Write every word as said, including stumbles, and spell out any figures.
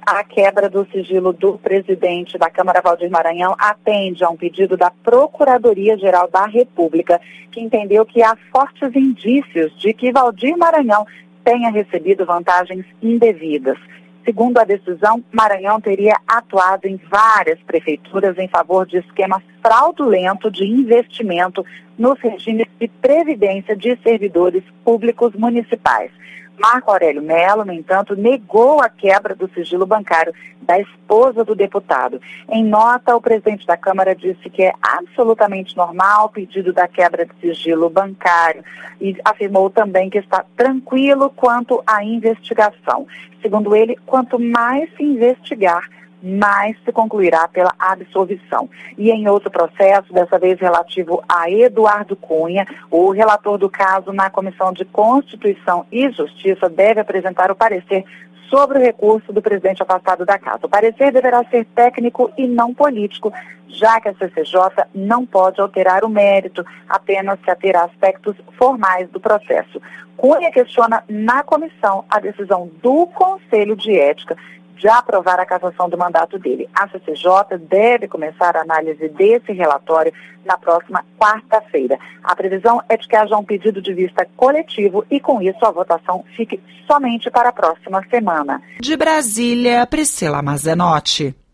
A quebra do sigilo do presidente da Câmara, Valdir Maranhão, atende a um pedido da Procuradoria-Geral da República, que entendeu que há fortes indícios de que Valdir Maranhão tenha recebido vantagens indevidas. Segundo a decisão, Maranhão teria atuado em várias prefeituras em favor de esquema fraudulento de investimento nos regimes de previdência de servidores públicos municipais. Marco Aurélio Mello, no entanto, negou a quebra do sigilo bancário da esposa do deputado. Em nota, o presidente da Câmara disse que é absolutamente normal o pedido da quebra de sigilo bancário e afirmou também que está tranquilo quanto à investigação. Segundo ele, quanto mais se investigar, mais se concluirá pela absolvição. E em outro processo, dessa vez relativo a Eduardo Cunha, o relator do caso na Comissão de Constituição e Justiça deve apresentar o parecer sobre o recurso do presidente afastado da casa. O parecer deverá ser técnico e não político, já que a C C J não pode alterar o mérito, apenas se ater a aspectos formais do processo. Cunha questiona na comissão a decisão do Conselho de Ética de aprovar a cassação do mandato dele. A C C J deve começar a análise desse relatório na próxima quarta-feira. A previsão é de que haja um pedido de vista coletivo e, com isso, a votação fique somente para a próxima semana. De Brasília, Priscila Mazenotti.